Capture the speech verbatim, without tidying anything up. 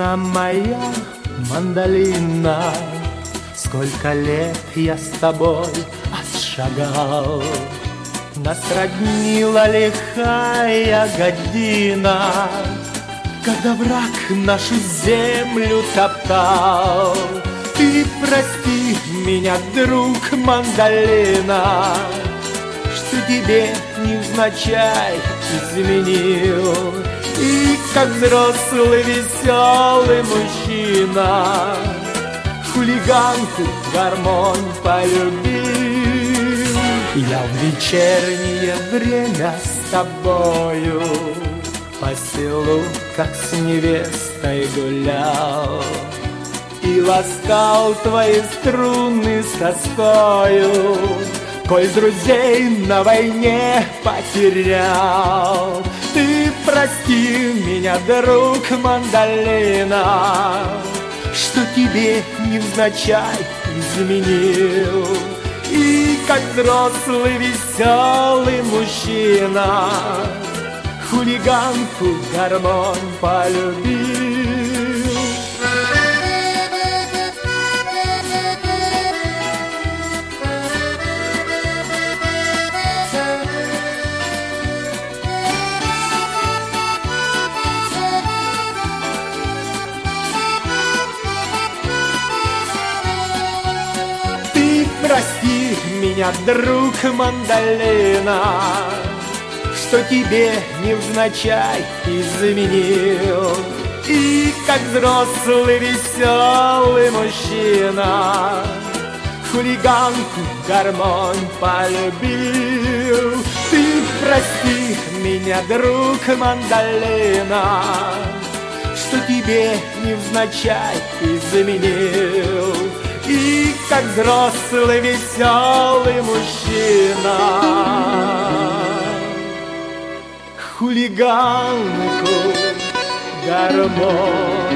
Мандолина моя, мандолина, сколько лет я с тобой отшагал. Нас роднила лихая година, когда враг нашу землю топтал. Ты прости меня, друг мандолина, что тебе невзначай изменил. И как взрослый веселый мужчина хулиганку гармонь полюбил. Я в вечернее время с тобою по селу, как с невестой, гулял и ласкал твои струны с тоскою, коль друзей на войне потерял. Ты прости меня, друг мандолина, что тебе невзначай изменил. И как взрослый веселый мужчина хулиганку гармонь полюбил. Прости меня, друг мандолина, что тебе невзначай изменил. И как взрослый веселый мужчина хулиганку гармонь полюбил. Ты прости меня, друг мандолина, что тебе невзначай изменил. И как взрослый веселый мужчина хулиганку гармонь